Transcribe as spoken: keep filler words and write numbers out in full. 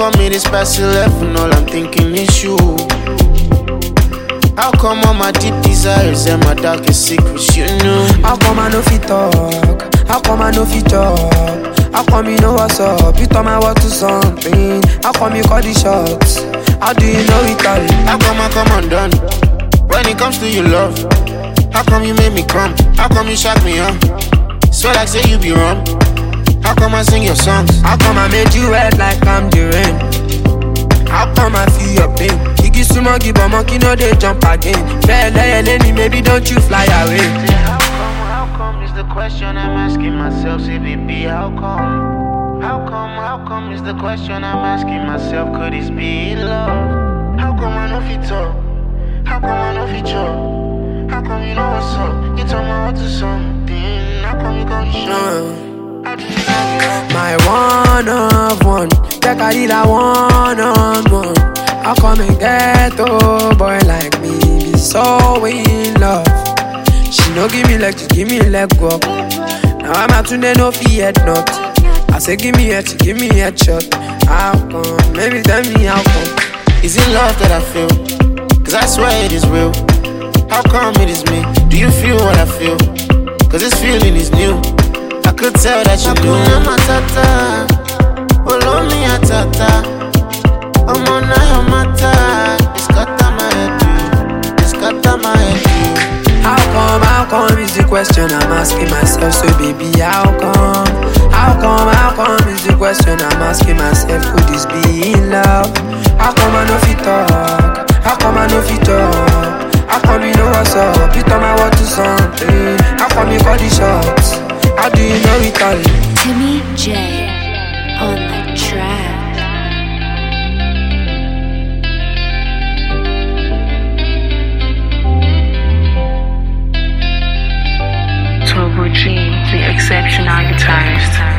come it is past eleven? All I'm thinking is you. How come all my deep desires and my darkest secrets you knew? How come I no fit talk? How come I no fit talk? How come you know what's up? You turn my word to something. How come you call the shots? How do you know it all? How come I come undone when it comes to your love? How come you made me come? How come you shock me up? Swear like say you be wrong. How come I sing your songs? How come I made you wet like I'm the rain? How come I feel your pain? Iggy sumo give a monkey, no they jump again. Maybe don't you fly away. How come, how come is the question I'm asking myself, C B B, how come? How come, how come is the question I'm asking myself, could this be love? How come I know fit talk? How come I know fit talk? How come you know what's up? You told me what to something. How come you gon' show? My one of one, take a deal one on one. How come a ghetto boy like me be so in love? She no give me leg, she give me leg go. Now I'm out today, no fear not. I say give me a, she give me a shot. How come? Maybe tell me how come? Is it love that I feel? Cause I swear it is real. How come it is me? Do you feel what I feel? Cause this feeling is new. I could tell that you do. Hakuna matata, olomi atata. Omona yo mata, it's got my head, it's got my head. How come, how come is the question I'm asking myself, so baby, how come? How come, how come is the question I'm asking myself, could this be in love? How come I no fit talk? How come I no fit talk? How come you know what's up? You turn my word to something. How come you call the shots? How do you know it all? Timmy J on the track. Turbo G, the exceptional guitarist.